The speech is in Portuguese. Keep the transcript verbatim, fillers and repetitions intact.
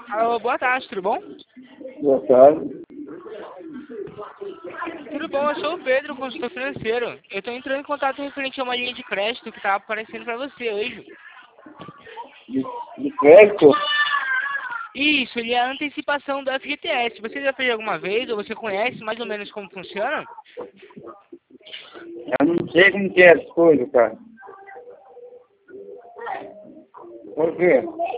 Alô, boa tarde, tudo bom? Boa tarde. Tudo bom, eu sou o Pedro, consultor financeiro. Eu estou entrando em contato referente a uma linha de crédito que estava aparecendo para você hoje. De, de crédito? Isso, ele é a antecipação do F G T S. Você já fez alguma vez ou você conhece mais ou menos como funciona? Eu não sei como que é as coisas, cara. Por quê?